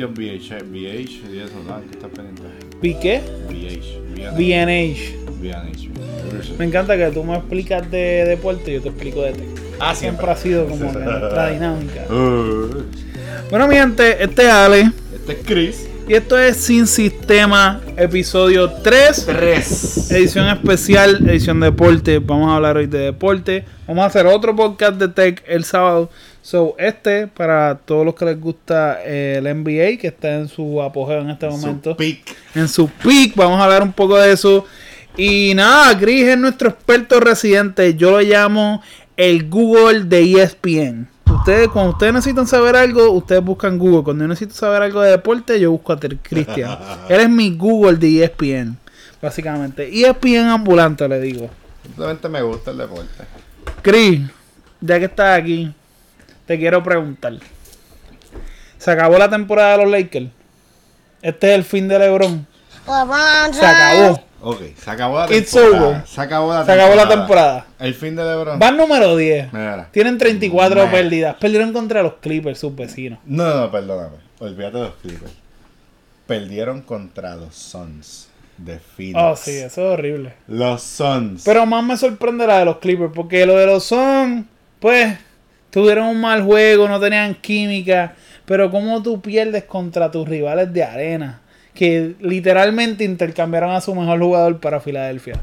sitios VH y eso, ¿no? ¿Qué estás pendiente? ¿Qué? VH. Me encanta que tú me explicas de deporte y yo te explico de tech. Siempre ha sido como que la dinámica. Bueno, mi gente, este es Ale. Este es Chris. Y esto es Sin Sistema, episodio 3. Edición especial, edición de deporte. Vamos a hablar hoy de deporte. Vamos a hacer otro podcast de tech el sábado. Para todos los que les gusta el NBA, que está en su apogeo en este momento. En su peak. Vamos a hablar un poco de eso. Y nada, Chris es nuestro experto residente. Yo lo llamo el Google de ESPN. Cuando ustedes necesitan saber algo, ustedes buscan Google. Cuando yo necesito saber algo de deporte, yo busco a Cristian. Él es mi Google de ESPN, básicamente. ESPN ambulante, le digo. Simplemente me gusta el deporte. Chris, ya que estás aquí, te quiero preguntar. ¿Se acabó la temporada de los Lakers? Este es el fin de LeBron. Se acabó. Ok, se acabó la It's temporada. over. Se acabó la temporada. El fin de LeBron. Van número 10. Mira. Tienen 34 pérdidas. Perdieron contra los Clippers, sus vecinos. No, perdóname. Olvídate de los Clippers. Perdieron contra los Suns de Phoenix. Oh, sí, eso es horrible. Los Suns. Pero más me sorprende la de los Clippers, porque lo de los Suns, pues, tuvieron un mal juego, no tenían química. Pero ¿cómo tú pierdes contra tus rivales de arena? Que literalmente intercambiaron a su mejor jugador para Filadelfia.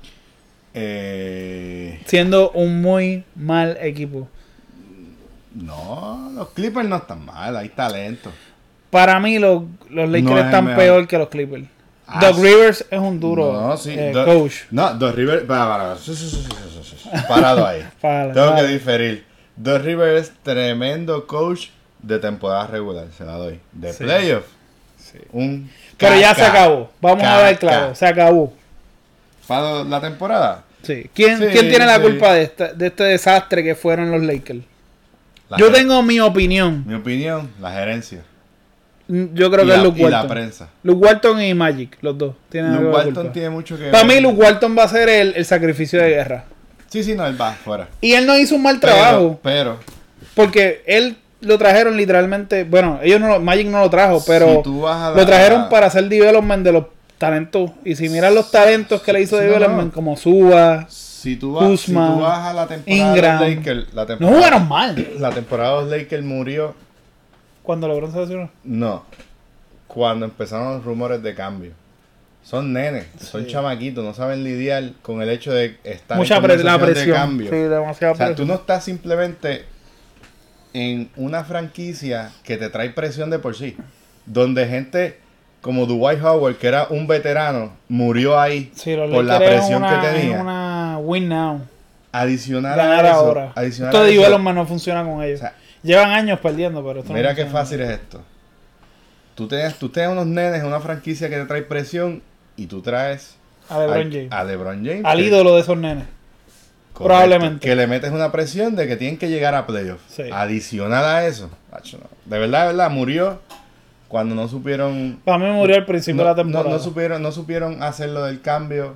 Siendo un muy mal equipo. No, los Clippers no están mal, hay talento. Para mí los Lakers No es están mejor. peor que los Clippers. Doc Rivers es un duro coach. No, Doc Rivers... Parado ahí. Tengo que diferir. Doc Rivers es tremendo coach de temporada regular, se la doy. De playoff. Sí. Pero ya se acabó. Vamos a ver claro. Se acabó. ¿Para la temporada? Sí. ¿Quién tiene la culpa de este desastre que fueron los Lakers? Yo tengo mi opinión. Mi opinión, la gerencia. Yo creo que es Luke Walton. Y la prensa. Luke Walton y Magic, los dos. Luke Walton tiene mucho que ver. Para mí, Luke Walton va a ser el sacrificio de guerra. Sí, no, él va fuera. Y él no hizo un mal trabajo. Porque él lo trajeron literalmente. Bueno, Magic no lo trajo, pero lo trajeron para hacer development de los talentos. Y si miras los talentos que le hizo development, como Suba, Kuzma, si tú vas a la temporada Ingram, de los Lakers, no jugaron mal. La temporada de los Lakers murió. ¿Cuando LeBron se lesionó? No. Cuando empezaron los rumores de cambio. Son nenes, son chamaquitos, no saben lidiar con el hecho de estar en conversaciones de cambio. Sí, demasiada presión. Tú no estás simplemente en una franquicia que te trae presión de por sí. Donde gente como Dwight Howard, que era un veterano, murió ahí por la presión que tenía. Es una win now. Adicional ganar a eso. Ahora. Esto de development no funciona con ellos. Llevan años perdiendo, pero esto mira no qué fácil es esto. Tú tienes unos nenes en una franquicia que te trae presión y tú traes a LeBron James. Al ídolo de esos nenes. Correcto. Probablemente. Que le metes una presión de que tienen que llegar a playoffs. Sí. Adicional a eso. De verdad, murió cuando no supieron... Para mí murió al principio de la temporada. No supieron hacer lo del cambio.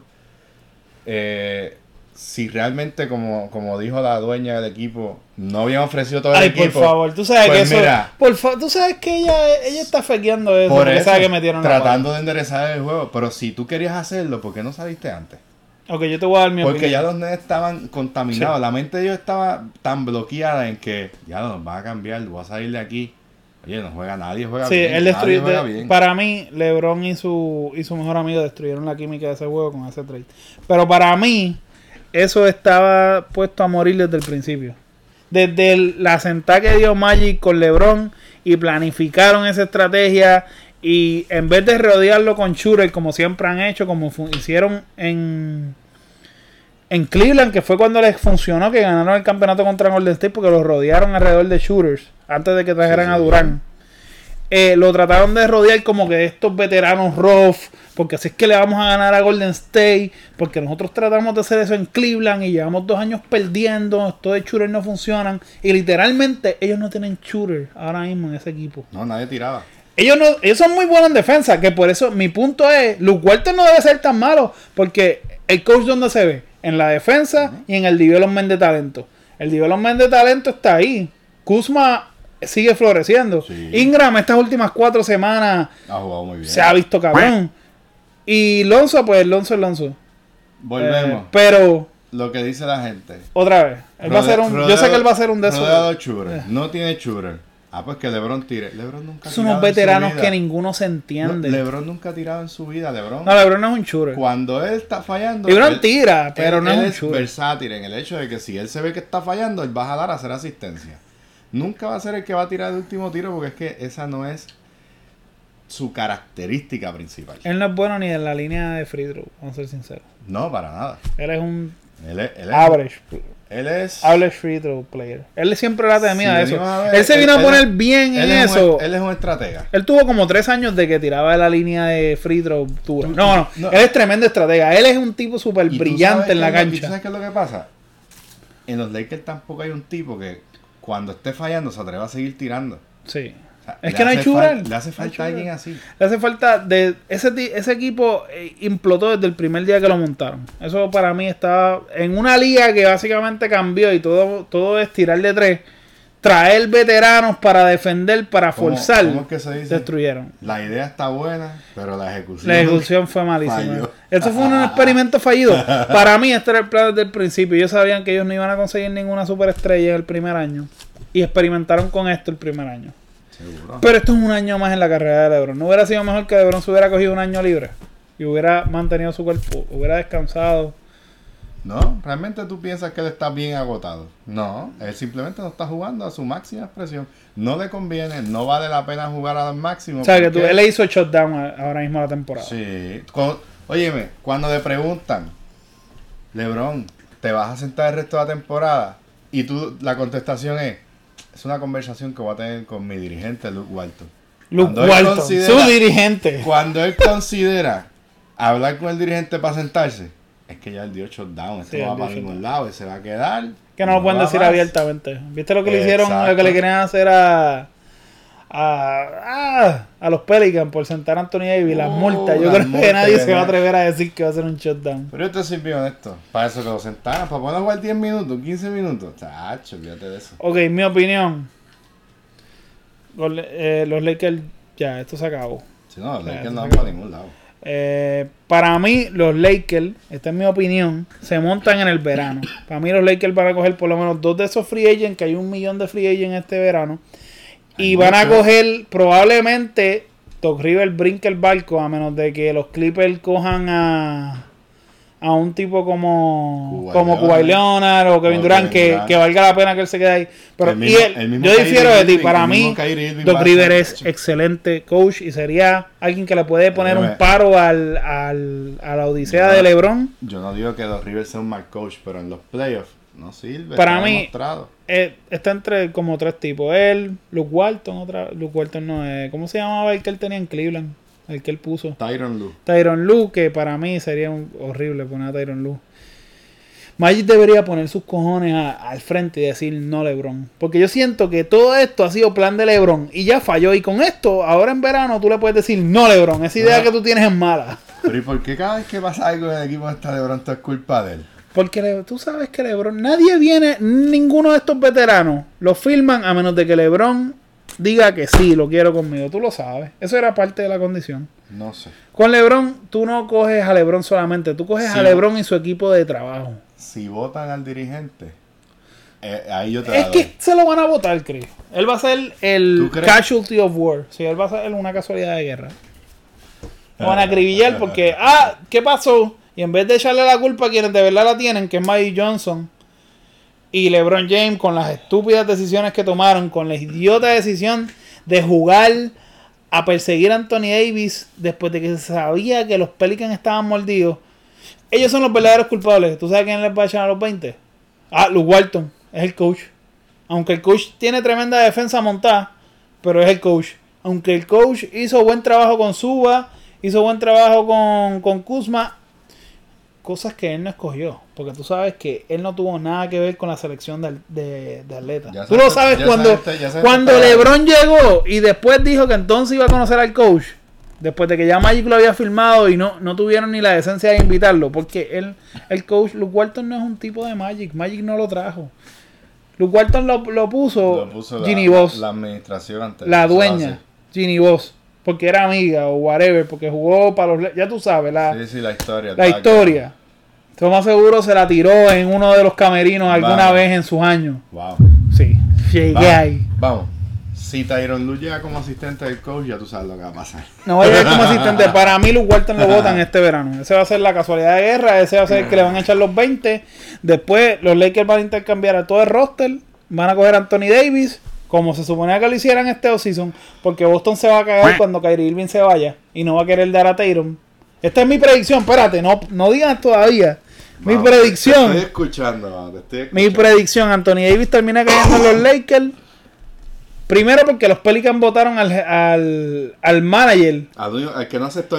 Si realmente, como dijo la dueña del equipo, no habían ofrecido todo el equipo. Ay, por favor, tú sabes pues que eso... Mira, tú sabes que ella está fequeando eso. Por eso, sabe que metieron tratando de enderezar el juego. Pero si tú querías hacerlo, ¿por qué no saliste antes? Ok, yo te voy a dar mi opinión. Porque ya los nenes estaban contaminados. Sí. La mente de ellos estaba tan bloqueada en que ya nos va a cambiar, voy a salir de aquí. Oye, no juega nadie, juega bien. Sí, él destruyó. Para mí, LeBron y su mejor amigo destruyeron la química de ese juego con ese trade. Pero para mí, eso estaba puesto a morir desde el principio. Desde la sentada que dio Magic con LeBron y planificaron esa estrategia. Y en vez de rodearlo con shooters, como siempre han hecho, como hicieron en Cleveland, que fue cuando les funcionó, que ganaron el campeonato contra Golden State, porque los rodearon alrededor de shooters, antes de que trajeran a Durant. Lo trataron de rodear como que estos veteranos rough, porque así es que le vamos a ganar a Golden State, porque nosotros tratamos de hacer eso en Cleveland y llevamos 2 años perdiendo, estos de shooters no funcionan, y literalmente ellos no tienen shooters ahora mismo en ese equipo. No, nadie tiraba. Ellos son muy buenos en defensa, que por eso mi punto es, Luke Walton no debe ser tan malo, porque el coach ¿dónde se ve? En la defensa y en el development de talento. El development de talento está ahí. Kuzma sigue floreciendo. Sí. Ingram estas últimas 4 semanas ha jugado muy bien. Se ha visto cabrón. Y Lonzo, pues Lonzo. Volvemos. Pero lo que dice la gente. Otra vez. Yo sé que él va a ser un de esos. No tiene shooter. Pues que LeBron tire. LeBron nunca ha tirado. Son unos veteranos que ninguno se entiende. LeBron nunca ha tirado en su vida. No, LeBron no es un shooter. Cuando él está fallando. LeBron tira, pero no es un shooter. Él es versátil en el hecho de que si él se ve que está fallando, él va a jalar a hacer asistencia. Nunca va a ser el que va a tirar el último tiro porque es que esa no es su característica principal. Él no es bueno ni en la línea de free throw, vamos a ser sinceros. No, para nada. Él es un average. Average free throw player. Él siempre la temía eso. Él se vino a poner bien en eso. Él es un estratega. Él tuvo como 3 años de que tiraba de la línea de free throw dura. No. Él es tremendo estratega. Él es un tipo súper brillante en la cancha. ¿Y tú sabes qué es lo que pasa? En los Lakers tampoco hay un tipo que cuando esté fallando se atreva a seguir tirando. Sí. Es que no hay shooter. Le hace falta alguien así. Le hace falta ese equipo implotó desde el primer día que lo montaron. Eso para mí está en una liga que básicamente cambió y todo es tirar de 3. Traer veteranos para defender, para forzar. ¿Cómo es que se dice? Destruyeron. La idea está buena, pero la ejecución fue malísima. Esto fue un experimento fallido. Para mí este era el plan desde el principio. Ellos sabían que ellos no iban a conseguir ninguna superestrella en el primer año. Y experimentaron con esto el primer año. Seguro. Pero esto es un año más en la carrera de LeBron. ¿No hubiera sido mejor que LeBron se hubiera cogido un año libre? Y hubiera mantenido su cuerpo, hubiera descansado. No, realmente tú piensas que él está bien agotado. No, él simplemente no está jugando a su máxima expresión. No le conviene, no vale la pena jugar al máximo. O sea, que él le hizo el shutdown ahora mismo a la temporada. Sí. Óyeme, cuando le preguntan, LeBron, ¿te vas a sentar el resto de la temporada? Y la contestación es una conversación que voy a tener con mi dirigente, Luke Walton. Su dirigente. Cuando él considera hablar con el dirigente para sentarse, es que ya él dio shutdown. No va para ningún lado, se va a quedar. Que no lo pueden decir abiertamente. ¿Viste lo que le hicieron? Lo que le querían hacer a los Pelicans por sentar a Anthony Davis, las multas. Yo creo que nadie se va a atrever a decir que va a hacer un shutdown. Pero yo te soy bien honesto. Para eso que lo sentaran, para poder jugar 10 minutos, 15 minutos. Chacho, olvídate de eso. Ok, mi opinión. Los Lakers, ya, esto se acabó. Si no, los Lakers no van para ningún lado. Para mí, los Lakers, esta es mi opinión, se montan en el verano. Para mí, los Lakers van a coger por lo menos 2 de esos free agents, que hay 1 millón de free agents este verano. Y van a coger, probablemente, Doc Rivers brinque el barco, a menos de que los Clippers cojan a un tipo como Kawhi Leonard o Kevin Durant, que valga la pena que él se quede ahí. Pero yo difiero de ti. Para mí, Doc Rivers es excelente coach y sería alguien que le puede poner un paro a la odisea de LeBron. Yo no digo que Doc Rivers sea un mal coach, pero en los playoffs no sirve. Para mí, está entre como 3 tipos. Él, Luke Walton no es. ¿Cómo se llamaba el que él tenía en Cleveland? El que él puso. Tyronn Lue, que para mí sería horrible poner a Tyronn Lue. Magic debería poner sus cojones al frente y decir no LeBron. Porque yo siento que todo esto ha sido plan de LeBron y ya falló. Y con esto, ahora en verano, tú le puedes decir no LeBron. Esa idea que tú tienes es mala. Pero ¿y por qué cada vez que pasa algo en el equipo está LeBron, todo es culpa de él? Porque tú sabes que LeBron, ninguno de estos veteranos lo firman a menos de que LeBron diga que sí, lo quiero conmigo. Tú lo sabes. Eso era parte de la condición. No sé. Con LeBron, tú no coges a LeBron solamente. Tú coges a LeBron y su equipo de trabajo. Si votan al dirigente, ahí yo te la doy. Es que se lo van a votar, Chris. Él va a ser el casualty of war. Sí, él va a ser una casualidad de guerra. Lo van a acribillar porque, ¿qué pasó? Y en vez de echarle la culpa a quienes de verdad la tienen, que es Magic Johnson y LeBron James, con las estúpidas decisiones que tomaron, con la idiota decisión de jugar a perseguir a Anthony Davis después de que se sabía que los Pelicans estaban mordidos, ellos son los verdaderos culpables. ¿Tú sabes quién les va a echar a los 20? Luke Walton, es el coach. Aunque el coach tiene tremenda defensa montada, pero es el coach. Aunque el coach hizo buen trabajo con Suba, hizo buen trabajo con Kuzma, cosas que él no escogió, porque tú sabes que él no tuvo nada que ver con la selección de atletas. Tú lo sabes cuando LeBron llegó y después dijo que entonces iba a conocer al coach, después de que ya Magic lo había firmado y no tuvieron ni la decencia de invitarlo, porque el coach Luke Walton no es un tipo de Magic no lo trajo. Luke Walton lo puso Ginny Voss. La administración antes. La dueña, Ginny Voss. Porque era amiga o whatever, porque jugó para los... Ya tú sabes, la historia. La historia. Estoy más seguro se la tiró en uno de los camerinos alguna vez en sus años. Wow. Sí, llegué ahí. Vamos. Si Tyronn Lue llega como asistente del coach, ya tú sabes lo que va a pasar. No va a llegar como asistente. Para mí, Luke Walton lo votan este verano. Ese va a ser la casualidad de guerra. Ese va a ser el que le van a echar los 20. Después, los Lakers van a intercambiar a todo el roster. Van a coger a Anthony Davis, como se suponía que lo hicieran este offseason. Porque Boston se va a cagar cuando Kyrie Irving se vaya. Y no va a querer dar a Tatum. Esta es mi predicción. Espérate, no digan todavía. Mi predicción. Te estoy escuchando. Mi predicción. Anthony Davis termina cayendo en los Lakers. Primero porque los Pelicans votaron al manager. Al que no aceptó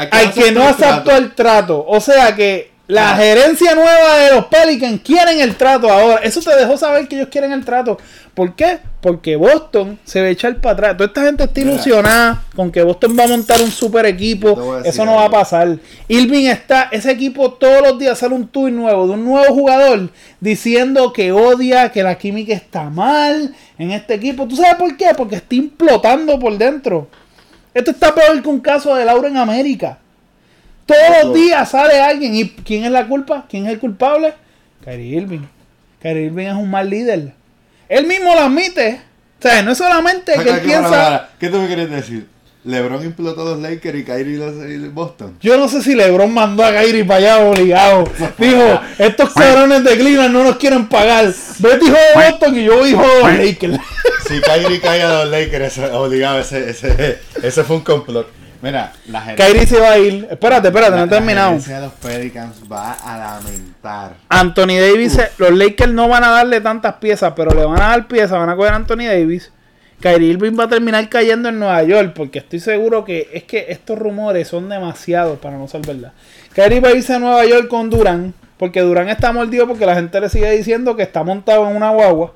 el trato. O sea que la gerencia nueva de los Pelicans quieren el trato ahora. Eso te dejó saber que ellos quieren el trato. ¿Por qué? Porque Boston se va a echar para atrás. Toda esta gente está ilusionada con que Boston va a montar un super equipo. Eso no va a pasar. Irving ese equipo todos los días sale un tweet nuevo de un nuevo jugador diciendo que odia, que la química está mal en este equipo. ¿Tú sabes por qué? Porque está implotando por dentro. Esto está peor que un caso de Laura en América. Todos los días sale alguien. ¿Y quién es la culpa? ¿Quién es el culpable? Kyrie Irving. Kyrie Irving es un mal líder. Él mismo lo admite. O sea, no es solamente que él piensa... ¿Qué tú me quieres decir? ¿LeBron implotó los Lakers y Kyrie los Boston? Yo no sé si LeBron mandó a Kyrie para allá obligado. Dijo, estos cabrones de Cleveland no nos quieren pagar. Vete hijo de Boston y yo hijo de los Lakers. Si Kyrie cae a los Lakers, obligado, ese fue un complot. Mira, la gente... Kyrie se va a ir. Espérate, no he terminado. La de los Pelicans va a lamentar. Anthony Davis, los Lakers no van a darle tantas piezas, pero le van a dar piezas, van a coger a Anthony Davis. Kyrie Irving va a terminar cayendo en Nueva York, porque estoy seguro que es que estos rumores son demasiados para no ser verdad. Kyrie va a irse a Nueva York con Durant, porque Durant está mordido porque la gente le sigue diciendo que está montado en una guagua.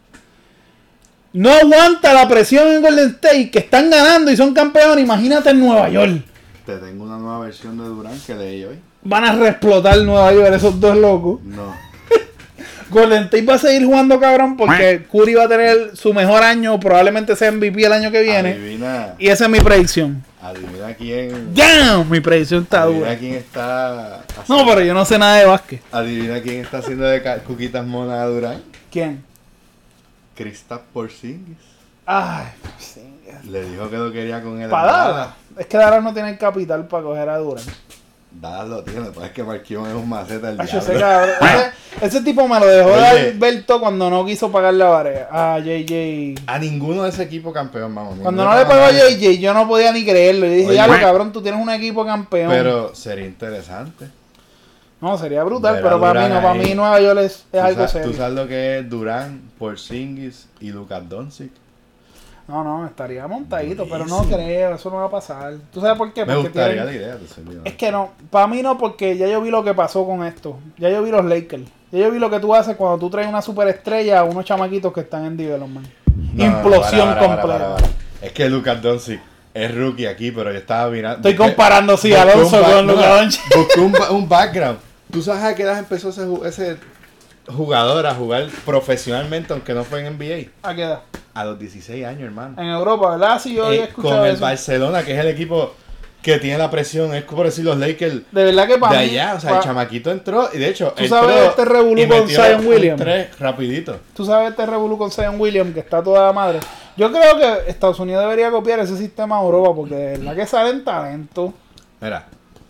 No aguanta la presión en Golden State, que están ganando y son campeones. Imagínate en Nueva York. Te tengo una nueva versión de Durant que leí hoy. Van a reexplotar Nueva York esos dos locos. No. Golden State va a seguir jugando cabrón porque Curry va a tener su mejor año. Probablemente sea MVP el año que viene. Adivina. Y esa es mi predicción. Adivina quién. ¡Damn! Mi predicción está dura. Adivina quién está... No, pero yo no sé nada de básquet. Adivina quién está haciendo de cuquitas monas a Durant. ¿Quién? Kristaps Porzingis. Ay, Porzingis. Le dijo que lo quería con él. Para Dallas. Es que Dallas no tiene el capital para coger a Durant. Dallas lo tiene, pues es que Marquion es un maceta del diablo. Ese tipo me lo dejó dar Berto cuando no quiso pagar la varea a JJ. A ninguno de ese equipo campeón, vamos. Cuando no le pagó a JJ, yo no podía ni creerlo. Yo dije, ya lo cabrón, tú tienes un equipo campeón. Pero sería interesante. No, sería brutal, pero para mí Nueva York es algo serio. ¿Tú sabes lo que es Durant, Porzingis y Luka Doncic? No, estaría montadito, pero no creo, eso no va a pasar. ¿Tú sabes por qué? Me gustaría la idea. Es que no, para mí no, porque ya yo vi lo que pasó con esto. Ya yo vi los Lakers. Ya yo vi lo que tú haces cuando tú traes una superestrella a unos chamaquitos que están en development. Implosión completa. Es que Luka Doncic es rookie aquí, pero yo estaba mirando. Estoy comparando, sí, Alonso con Luka Doncic. Busqué un background. ¿Tú sabes a qué edad empezó ese jugador a jugar profesionalmente, aunque no fue en NBA? ¿A qué edad? A los 16 años, hermano. En Europa, ¿verdad? Sí, yo he escuchado con el eso. Barcelona, que es el equipo que tiene la presión. Es por decir los Lakers de verdad que para de allá. O sea, el chamaquito entró y de hecho... ¿Tú sabes este revolú con Zion Williams? Rapidito. ¿Tú sabes este revolú con Zion Williams que está toda la madre? Yo creo que Estados Unidos debería copiar ese sistema a Europa porque de verdad que salen talento. Mira.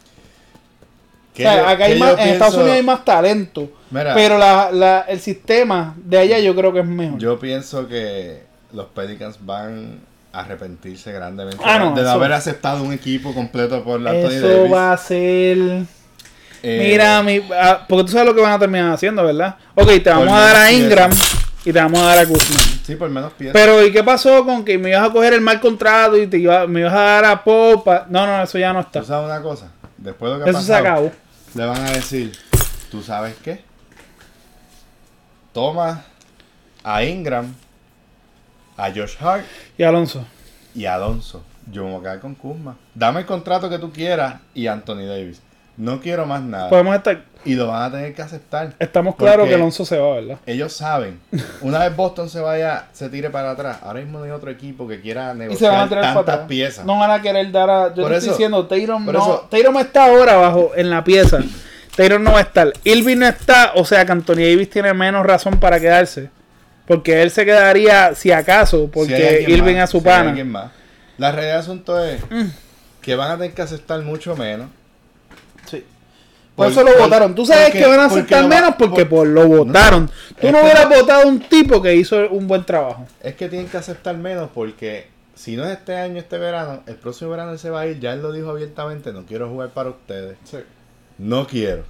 O sea, acá en Estados Unidos hay más talento. Mira, pero el sistema de allá yo creo que es mejor. Yo pienso que los Pelicans van a arrepentirse grandemente de no haber aceptado un equipo completo por la Anthony Davis. Eso va a ser... Mira, porque tú sabes lo que van a terminar haciendo, ¿verdad? Ok, te vamos a dar a Ingram y te vamos a dar a Kuzma. Sí, por menos piezas. Pero ¿y qué pasó con que me ibas a coger el mal contrato y me ibas a dar a Pop? No, eso ya no está. ¿Tú sabes una cosa? Después de lo que eso se acabó. Le van a decir, ¿tú sabes qué? Toma a Ingram, a Josh Hart y Alonso. Yo me voy a quedar con Kuzma. Dame el contrato que tú quieras y Anthony Davis. No quiero más nada. Podemos estar... Y lo van a tener que aceptar. Estamos claros que Alonso se va, ¿verdad? Ellos saben. Una vez Boston se tire para atrás. Ahora mismo no hay otro equipo que quiera negociar tantas piezas. No van a querer dar a... Yo te estoy diciendo, Tatum está ahora abajo en la pieza. Tatum no va a estar. Irving no está. O sea que Anthony Davis tiene menos razón para quedarse. Porque él se quedaría, si acaso, porque Irving a su pana. La realidad del asunto es que van a tener que aceptar mucho menos. Sí. Por eso lo votaron. Tú sabes que van a aceptar menos porque lo votaron. Tú no hubieras votado a un tipo que hizo un buen trabajo. Es que tienen que aceptar menos porque si no es este año, este verano, el próximo verano él se va a ir. Ya él lo dijo abiertamente, no quiero jugar para ustedes. Sí. No quiero.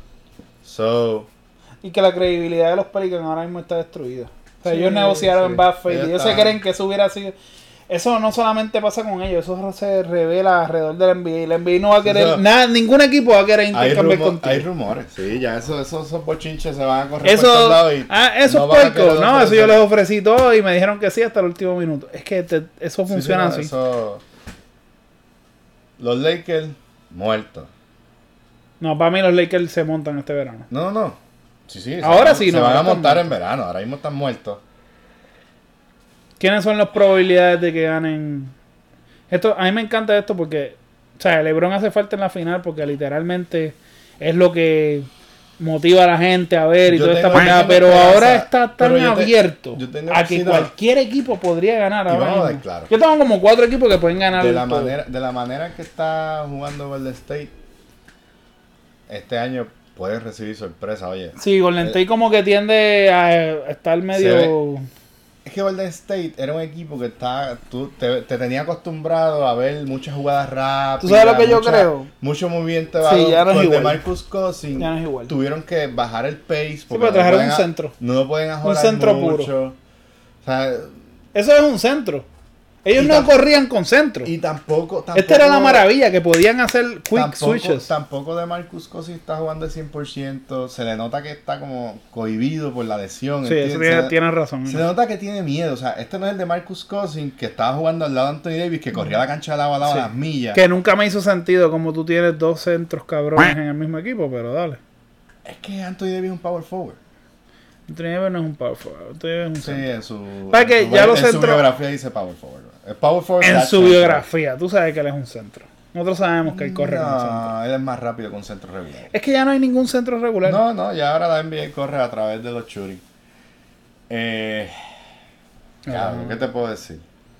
Y que la credibilidad de los Pelicans ahora mismo está destruida. O sea, ellos negociaron en bad faith y ellos se creen que eso hubiera sido... Eso no solamente pasa con ellos, eso se revela alrededor del NBA. El NBA no va a querer, ningún equipo va a querer intercambiar contigo. Hay rumores, sí, ya esos bochinches se van a correr por todos lados. Eso es puerco, no, eso yo les ofrecí todo y me dijeron que sí hasta el último minuto. Es que eso funciona así. Los Lakers, muertos. No, para mí los Lakers se montan este verano. No. Sí, ahora sí, se van a montar en verano, ahora mismo están muertos. ¿Quiénes son las probabilidades de que ganen? A mí me encanta esto porque, o sea, LeBron hace falta en la final porque literalmente es lo que motiva a la gente a ver y toda esta parada, pero ahora está tan abierto a que cualquier equipo podría ganar ahora mismo. Claro. Yo tengo como 4 equipos que pueden ganar. De la manera que está jugando Golden State, este año puede recibir sorpresa, oye. Sí, Golden State como que tiende a estar medio... Es que Golden State era un equipo que te tenía acostumbrado a ver muchas jugadas rápidas. ¿Tú sabes lo que yo creo? Mucho movimiento de balón. Sí, ya no es igual. De Marcus Cousins ya no es igual. Tuvieron que bajar el pace. Sí, pero trajeron un centro. No lo pueden ajorar un centro mucho. Puro. O sea, eso es un centro. Ellos no corrían con centro. Y tampoco... Esta era la maravilla, que podían hacer quick switches. Tampoco de Marcus Cousins está jugando al 100%. Se le nota que está como cohibido por la lesión. Sí, eso tiene razón. Se le nota que tiene miedo. O sea, este no es el de Marcus Cousins, que estaba jugando al lado de Anthony Davis, que corría la cancha de lado a lado a las millas. Que nunca me hizo sentido como tú tienes 2 centros cabrones en el mismo equipo, pero dale. Es que Anthony Davis es un power forward. Anthony Davis no es un power forward. Anthony Davis es un centro. En su... Para que ya los centros... En su biografía dice power forward. En su biografía, tú sabes que él es un centro. Nosotros sabemos que él corre con centro. No, él es más rápido que un centro regular. Es que ya no hay ningún centro regular. No, ya ahora la NBA corre a través de los shooting. Claro, ¿qué te puedo decir?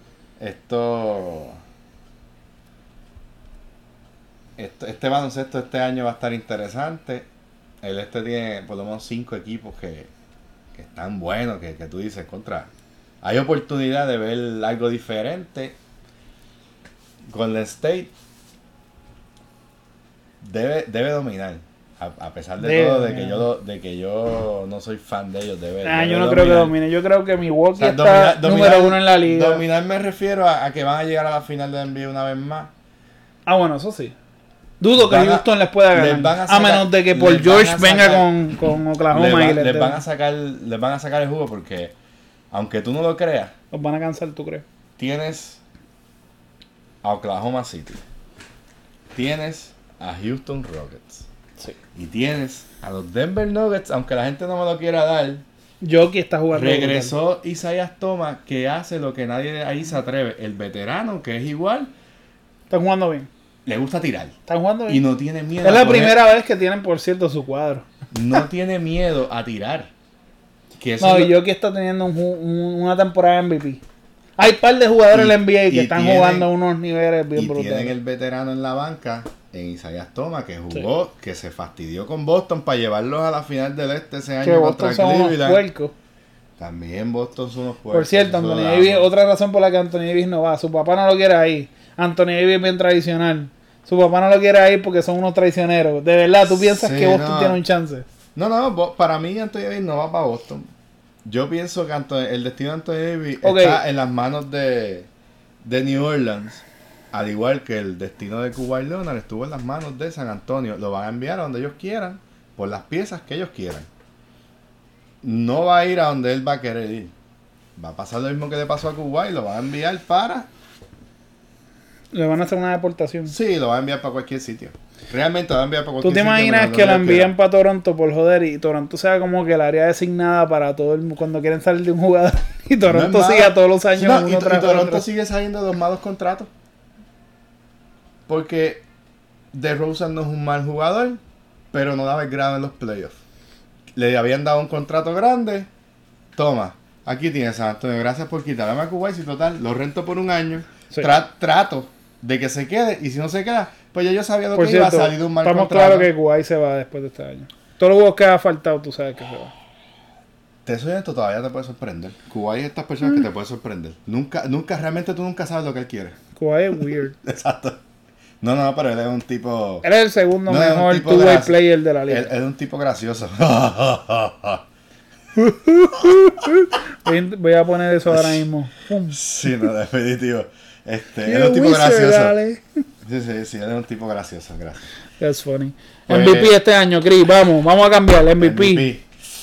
Este baloncesto este año va a estar interesante. El tiene por lo menos 5 equipos que están buenos, que tú dices, hay oportunidad de ver algo diferente. Golden State debe dominar. A pesar de todo, de que yo no soy fan de ellos. Yo no creo que domine. Yo creo que Milwaukee está número 1 en la liga. Dominar me refiero a que van a llegar a la final de NBA una vez más. Bueno, eso sí. Dudo que Houston les pueda ganar. A menos de que Paul George venga con Oklahoma y les van a sacar el jugo porque, aunque tú no lo creas, los van a cansar, ¿tú crees? Tienes a Oklahoma City, tienes a Houston Rockets, sí, y tienes a los Denver Nuggets, aunque la gente no me lo quiera dar. Jokic está jugando. Regresó Isaiah Thomas, que hace lo que nadie ahí se atreve. El veterano, que es igual. Está jugando bien. Le gusta tirar. Está jugando bien. Y no tiene miedo. Es la primera vez que tienen, por cierto, su cuadro. No tiene miedo a tirar. Y Jokic está teniendo una temporada MVP. Hay un par de jugadores en la NBA que están jugando a unos niveles bien brutales. Y tienen el veterano en la banca, en Isaiah Thomas, que jugó, que se fastidió con Boston para llevarlos a la final del este ese año contra Cleveland. También Boston son unos puercos. Por cierto, Anthony Davis, otra razón por la que Anthony Davis no va. Su papá no lo quiere ahí. Anthony Davis es bien tradicional. Su papá no lo quiere ahí porque son unos traicioneros. De verdad, ¿tú piensas que Boston tiene un chance? No, para mí Anthony Davis no va para Boston. Yo pienso que el destino de Anthony Davis está en las manos de New Orleans. Al igual que el destino de Kawhi Leonard estuvo en las manos de San Antonio. Lo van a enviar a donde ellos quieran, por las piezas que ellos quieran. No va a ir a donde él va a querer ir. Va a pasar lo mismo que le pasó a Kawhi. Lo van a enviar para... ¿Le van a hacer una deportación? Sí, lo van a enviar para cualquier sitio. Realmente va a enviar para ¿Tú te imaginas que lo envíen para Toronto por joder y Toronto sea como que el área designada para todo el cuando quieren salir de un jugador y Toronto no siga todos los años no, y Toronto sigue saliendo de los malos contratos? Porque DeRozan no es un mal jugador, pero no daba el grado en los playoffs. Le habían dado un contrato grande. Toma, aquí tienes, San Antonio, gracias por quitarme a Kawhi, si total, lo rento por un año. Sí. Trato de que se quede, y si no se queda, pues ya yo sabía lo que iba a salir de un mal contrato. Estamos claros que Kawhi se va después de este año. Todos los juegos que ha faltado, tú sabes que se va. Te soy esto, todavía te puede sorprender. Kawhi es estas personas que te puede sorprender. Realmente tú nunca sabes lo que él quiere. Kawhi es weird. Exacto. No, pero él es un tipo... Él es el segundo mejor two-way player de la liga. Él es un tipo gracioso. Voy a poner eso ahora mismo. Sí, no, definitivo. Él es un tipo gracioso. Sí, él es un tipo gracioso, gracias. That's funny. Pues, MVP este año, Chris, vamos a cambiar. MVP.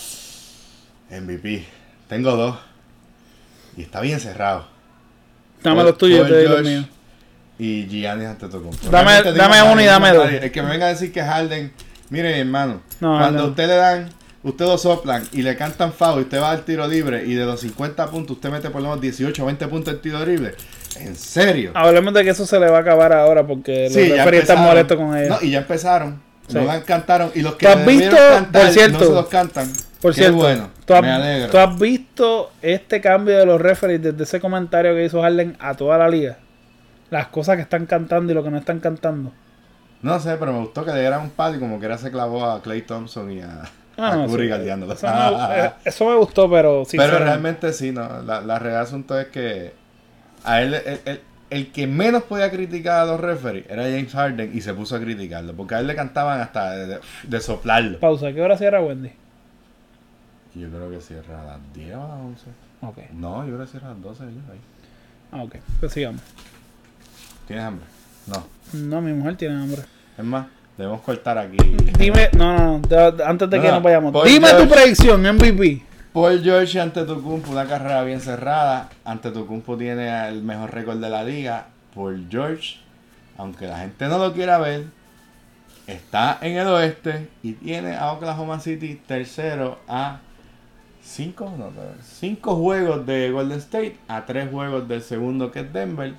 Tengo 2. Y está bien cerrado. Dame los tuyos, te doy los míos. Y Giannis Antetokounmpo. Dame uno y dame dos. El que me venga a decir que Harden, mire hermano, cuando usted le dan, usted lo soplan y le cantan foul y usted va al tiro libre y de los 50 puntos usted mete por lo menos 18 o 20 puntos en tiro libre. ¿En serio? Hablemos de que eso se le va a acabar ahora porque los referees están molestos con ellos. No, y ya empezaron. Sí. No la cantaron y los que le debieron cantar, por cierto, no se los cantan. Por cierto, bueno, me alegro. ¿Tú has visto este cambio de los referees desde ese comentario que hizo Harden a toda la liga? Las cosas que están cantando y lo que no están cantando. No sé, pero me gustó que le dieran un palo y como que era se clavó a Klay Thompson y a Curry galdeándolo. Eso me gustó, pero... Pero realmente sí, no. La real asunto es que a él, el que menos podía criticar a los referees era James Harden y se puso a criticarlo. Porque a él le cantaban hasta de soplarlo. Pausa, ¿qué hora cierra Wendy? Yo creo que cierra a las 10 o a las 11. Okay. No, yo creo que cierra a las 12 ellos ahí. Ok, pues sigamos. ¿Tienes hambre? No. No, mi mujer tiene hambre. Es más, debemos cortar aquí. Dime, no, antes de que nos vayamos. Dime George, tu predicción, MVP. Paul George y Antetokounmpo, una carrera bien cerrada. Antetokounmpo tiene el mejor récord de la liga. Paul George, aunque la gente no lo quiera ver, está en el oeste y tiene a Oklahoma City tercero a 5 juegos de Golden State, a 3 juegos del segundo que es Denver.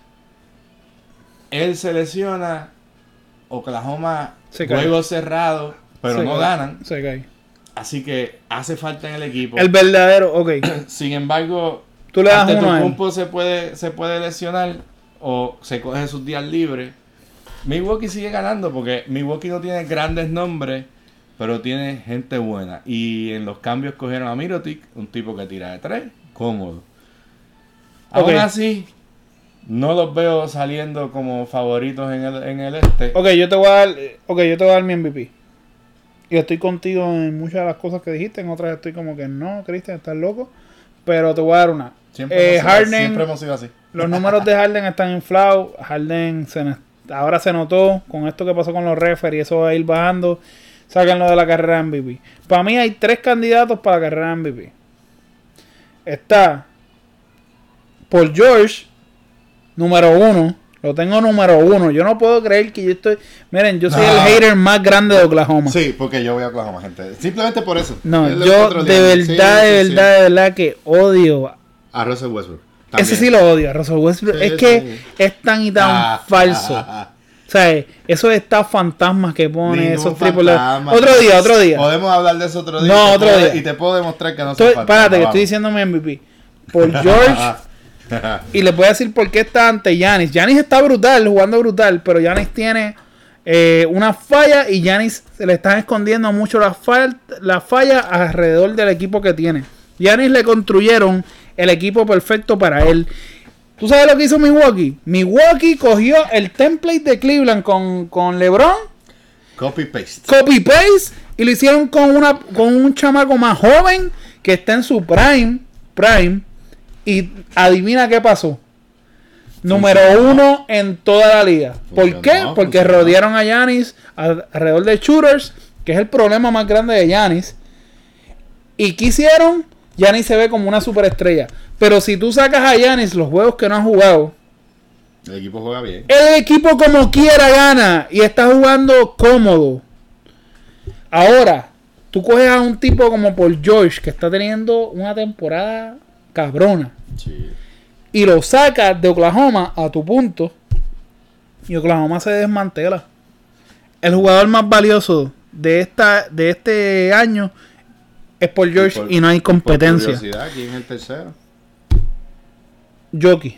Él se lesiona, Oklahoma juego cerrado, pero no ganan. Se cae. Así que hace falta en el equipo. El verdadero, ok. Sin embargo, tú le das uno a él. Se puede lesionar o se coge sus días libres. Milwaukee sigue ganando porque Milwaukee no tiene grandes nombres, pero tiene gente buena. Y en los cambios cogieron a Mirotic, un tipo que tira de 3, cómodo. Aún así, no los veo saliendo como favoritos en el este. Ok, yo te voy a dar mi MVP. Y estoy contigo en muchas de las cosas que dijiste, en otras estoy como que no, Cristian, estás loco. Pero te voy a dar una. Siempre hemos sido así. Los números de Harden están inflados. Harden ahora se notó con esto que pasó con los referees, eso va a ir bajando. Sáquenlo de la carrera MVP. Para mí hay 3 candidatos para la carrera MVP. Está Paul George, número 1. Lo tengo número 1. Yo no puedo creer que yo estoy... Miren, yo soy el hater más grande de Oklahoma. Sí, porque yo voy a Oklahoma, gente. Simplemente por eso. No, yo de verdad que odio a Russell Westbrook. También. Ese sí lo odio, a Russell Westbrook. Sí, es que es tan y tan falso. O sea, esos estas fantasmas que pone, esos triples. Otro día. Podemos hablar de eso otro día. No, otro día. Y te puedo demostrar que no son fantasmas. Párate, que estoy diciendo mi MVP. Por George. Y les voy a decir por qué está ante Giannis. Giannis está brutal, jugando brutal, pero Giannis tiene una falla y Giannis se le están escondiendo mucho la falla alrededor del equipo que tiene. Giannis le construyeron el equipo perfecto para él. ¿Tú sabes lo que hizo Milwaukee? Milwaukee cogió el template de Cleveland con LeBron. Copy-paste. Y lo hicieron con un chamaco más joven que está en su prime. Y adivina qué pasó. Número 1 en toda la liga. ¿Por qué? Porque rodearon a Giannis alrededor de shooters, que es el problema más grande de Giannis. ¿Y qué hicieron? Giannis se ve como una superestrella. Pero si tú sacas a Giannis los juegos que no ha jugado, El equipo juega bien. El equipo como quiera gana y está jugando cómodo. Ahora, tú coges a un tipo como Paul George que está teniendo una temporada cabrona. Sí. Y lo sacas de Oklahoma a tu punto. Y Oklahoma se desmantela. El jugador más valioso de este año es Paul George y no hay competencia. Por curiosidad, ¿quién es el tercero? Jokic.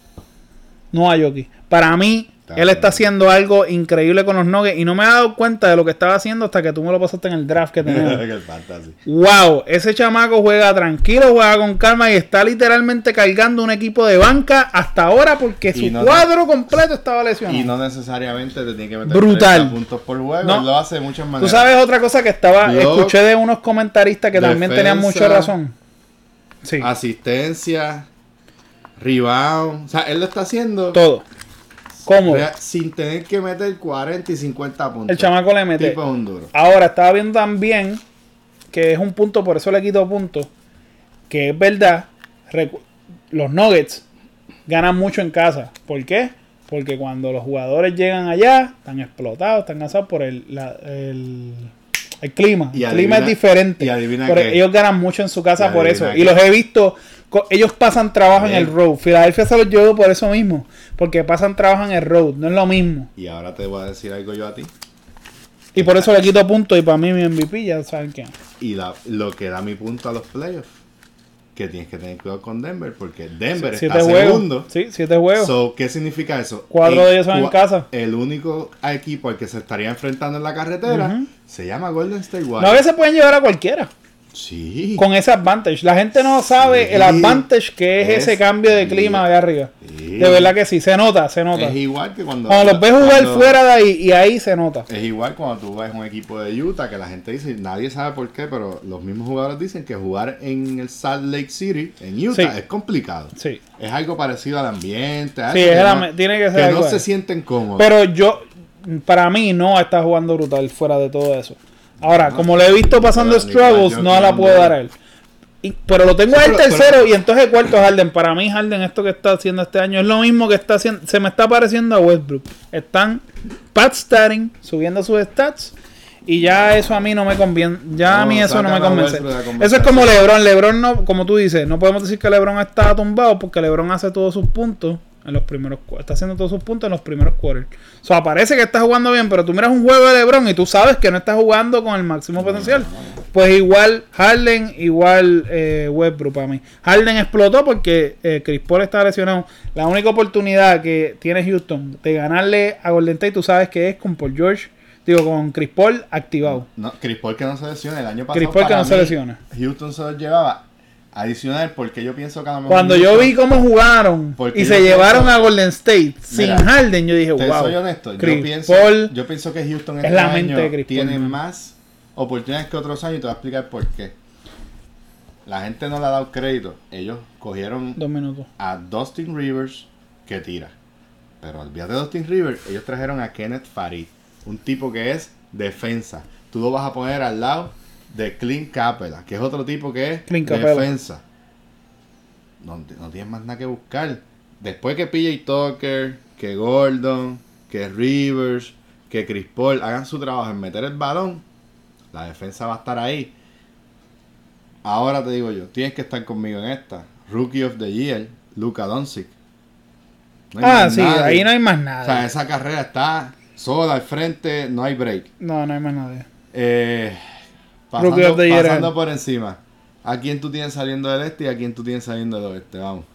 No a Jokic. Para mí, él está haciendo algo increíble con los Nuggets y no me he dado cuenta de lo que estaba haciendo hasta que tú me lo pasaste en el draft que tenemos. Wow, ese chamaco juega tranquilo, juega con calma y está literalmente cargando un equipo de banca hasta ahora porque su cuadro completo estaba lesionado. Y no necesariamente te tiene que meter brutal 30 puntos por juego, no. Él lo hace de muchas maneras. Tú sabes otra cosa que escuché de unos comentaristas que también tenían mucha razón. Sí. Asistencia, rebound, o sea, él lo está haciendo todo. ¿Cómo? Sin tener que meter 40 y 50 puntos. El chamaco le mete. Tipo es un duro. Ahora, estaba viendo también que es un punto, por eso le quito puntos, que es verdad, los Nuggets ganan mucho en casa. ¿Por qué? Porque cuando los jugadores llegan allá, están explotados, están cansados por el clima. El clima es diferente. Y adivina ellos ganan mucho en su casa por eso. Y los he visto, ellos pasan trabajo en el road. Filadelfia se los llevó por eso mismo. Porque pasan trabajo en el road. No es lo mismo. Y ahora te voy a decir algo yo a ti. Y por eso le quito puntos. Y para mí mi MVP ya saben quién. Y lo que da mi punto a los playoffs. Que tienes que tener cuidado con Denver. Porque Denver está segundo. Sí, 7 juegos. ¿Qué significa eso? 4 de ellos son en casa. El único equipo al que se estaría enfrentando en la carretera se llama Golden State Warriors. No, a veces pueden llevar a cualquiera. Sí. Con ese advantage. La gente no sabe el advantage que es ese cambio de clima de arriba. Sí. De verdad que sí, se nota. Es igual que cuando los ves jugar fuera de ahí y ahí se nota. Es igual cuando tú ves un equipo de Utah que la gente dice, nadie sabe por qué, pero los mismos jugadores dicen que jugar en el Salt Lake City, en Utah, es complicado. Sí. Es algo parecido al ambiente. Sí, tiene que ser que no se sienten cómodos. Pero para mí no está jugando brutal fuera de todo eso. Ahora, como lo he visto pasando struggles, no la puedo dar a él. Pero lo tengo a él tercero y entonces cuarto Harden. Para mí Harden, esto que está haciendo este año es lo mismo que está haciendo. Se me está pareciendo a Westbrook. Están statting, subiendo sus stats. Y ya eso a mí no me conviene. Ya a mí eso no me convence. Eso es como LeBron. LeBron no, como tú dices, no podemos decir que LeBron está tumbado porque LeBron hace todos sus puntos en los primeros, está haciendo todos sus puntos en los primeros quarters. O sea, parece que está jugando bien, pero tú miras un juego de LeBron y tú sabes que no está jugando con el máximo potencial. Pues igual Harden, igual Westbrook para mí. Harden explotó porque Chris Paul está lesionado. La única oportunidad que tiene Houston de ganarle a Golden State, tú sabes que es con Paul George. Digo, con Chris Paul activado. No, Chris Paul que no se lesiona. El año pasado Chris Paul que no se lesiona. Houston se los llevaba. Adicional, porque yo pienso que a lo mejor cuando yo vi cómo jugaron y se llevaron a Golden State sin Harden, yo dije, wow. Soy honesto, yo pienso que Houston es la mente de Chris tiene más oportunidades que otros años y te voy a explicar por qué. La gente no le ha dado crédito. Ellos cogieron 2 minutos a Dustin Rivers que tira. Pero olvídate de Dustin Rivers, ellos trajeron a Kenneth Farid, un tipo que es defensa. Tú lo vas a poner al lado de Clint Capela, que es otro tipo que es defensa. No tienes más nada que buscar. Después que PJ Tucker, que Gordon, que Rivers, que Chris Paul hagan su trabajo en meter el balón, la defensa va a estar ahí. Ahora te digo yo, tienes que estar conmigo en esta. Rookie of the Year, Luka Doncic. Sí, ahí no hay más nada. O sea, esa carrera está sola al frente, no hay break. No hay más nada. Pasando por encima. ¿A quién tú tienes saliendo del este y a quién tú tienes saliendo del oeste? Vamos.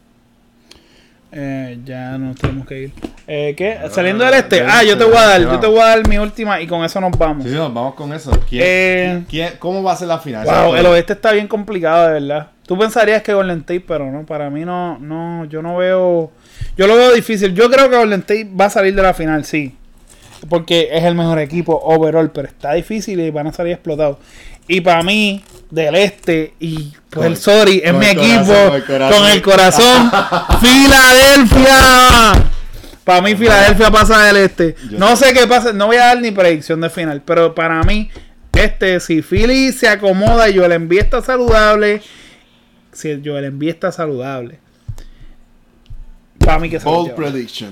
Ya nos tenemos que ir. ¿Qué? Saliendo del este. Yo te voy a dar mi última y con eso nos vamos. Sí, nos vamos con eso. ¿Cómo va a ser la final? Wow, el oeste está bien complicado, de verdad. Tú pensarías que Golden State, pero no, para mí no, yo no veo. Yo lo veo difícil. Yo creo que Golden State va a salir de la final, sí. Porque es el mejor equipo overall, pero está difícil y van a salir explotados. Y para mí, del este, y pues es mi equipo, con el corazón, Filadelfia. Para mí, Filadelfia pasa del este. No sé qué pasa, no voy a dar ni predicción de final, pero para mí, si Philly se acomoda y Joel Embiid está saludable, para mí que se Bold prediction.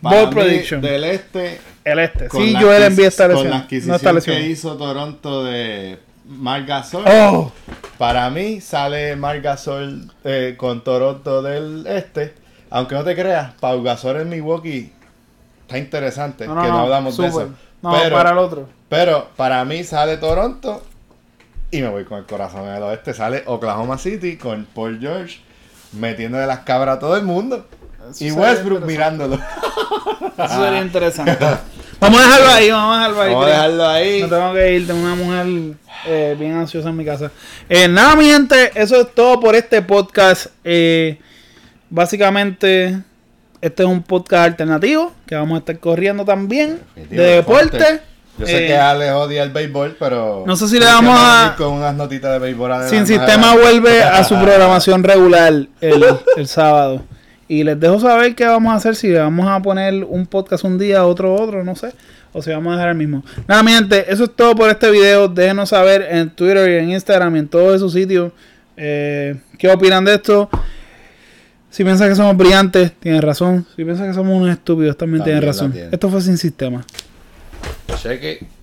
Bold prediction. Del este. El este. Sí, Joel Embiid está lesionado. Con la adquisición que hizo Toronto de Marc Gasol. Oh. Para mí sale Marc Gasol con Toronto del este. Aunque no te creas, Pau Gasol en Milwaukee está interesante. No hablamos de eso. No, pero, para el otro. Pero para mí sale Toronto y me voy con el corazón en el oeste. Sale Oklahoma City con Paul George metiendo de las cabras a todo el mundo. Eso y Westbrook mirándolo. Eso sería interesante. Vamos a dejarlo ahí, Vamos a dejarlo ahí. No tengo que ir, tengo una mujer bien ansiosa en mi casa. Nada, mi gente, eso es todo por este podcast. Básicamente, este es un podcast alternativo que vamos a estar corriendo también de deporte. Yo sé que Ale odia el béisbol, pero no sé si le vamos a con unas notitas de béisbol. Sin Sistema vuelve a su programación regular el sábado. Y les dejo saber qué vamos a hacer, si le vamos a poner un podcast un día, otro, no sé. O si vamos a dejar el mismo. Nada, mi gente, eso es todo por este video. Déjenos saber en Twitter y en Instagram y en todos esos sitios qué opinan de esto. Si piensan que somos brillantes, tienen razón. Si piensan que somos unos estúpidos, también tienen razón. Esto fue Sin Sistema. Cheque.